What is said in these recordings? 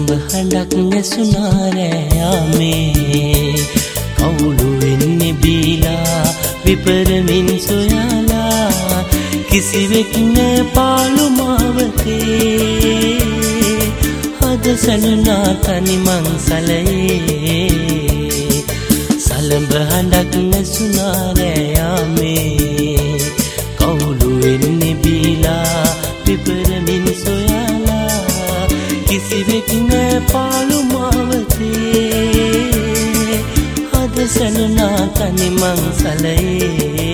සලඹ හඬක් නැසුණා රෑයාමේ කවුළු වෙන්නේ බීලා විපරමින් සොයාලා කිසිවෙක් නෑ පාළු මාවතේ හද සැලුණා තනි මංසලයේ සලඹ හඬක් නැසුණා රෑයාමේ කවුළු වෙන්නේ බීලා විපරමින් සොයාලා කිසිවෙක් නෑ පාළු මාවතේ හද සැලුණා තනි මංසලයේ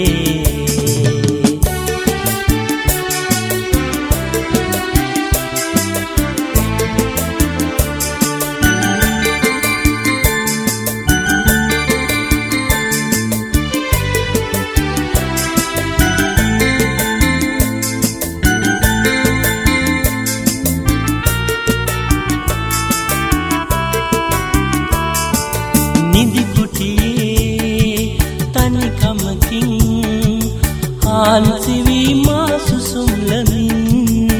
නිදි කුටියේ තනිකමකින් ආන්සිවි මාසුසුම්ලමින්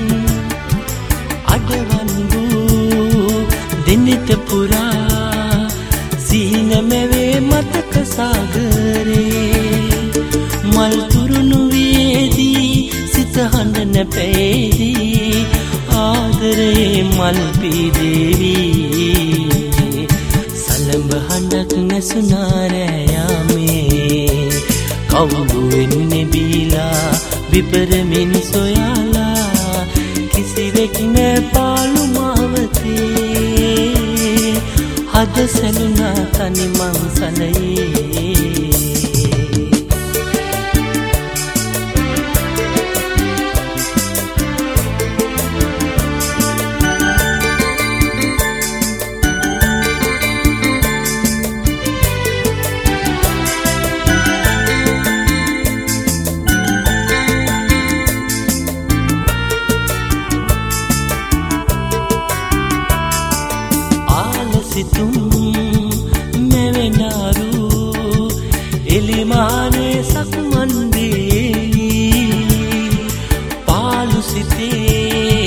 අඩවන්දු දිනිත පුරා සිහින මෙවේ මතක සාගරේ මල් තුරුණු වේදී සිත හඬ නැපේදී ආදරේ මල් පීදේවී සලඹ හඬක් නැසුණා රෑයාමේ කවුළු වෙන්නේ බීලා විපරමින් සොයාලා කිසිවෙක් නෑ පාළු මාවතේ හද සැලුණා තනි මංසලයේ සිතුම් මෙවෙනාරු එලිමානේ සක්මන්දේ පාලු සිතේ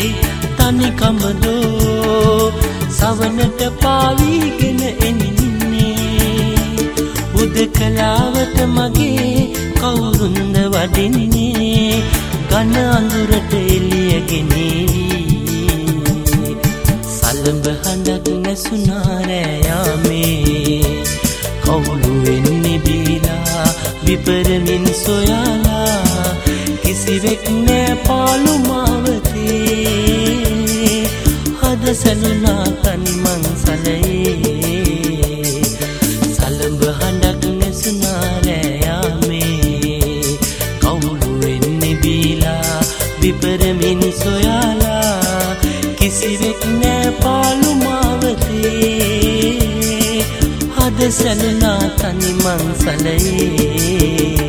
තනිකමදෝ සවනට පාවීගෙන එනින්නේ උදකලාවට මගේ කවුරුන්ද වඩින්නේ ගන අඳුරට එළියගෙනේ සලඹ හඬක් නැසුණා රෑයාමේ කවුළු වෙන්නේ බීලා විපරමින් සොයාලා කිසිවෙක් නෑ පාළු මාවතේ හද සැලුණා තනි මංසලයේ සලඹ හඬක් නැසුණා රෑයාමේ කවුළු වෙන්නේ බීලා විපරමින් සොයාලා කිසිවෙක් නෑ පාළු මාවතේ හද සැලුණා තනි මංසලයේ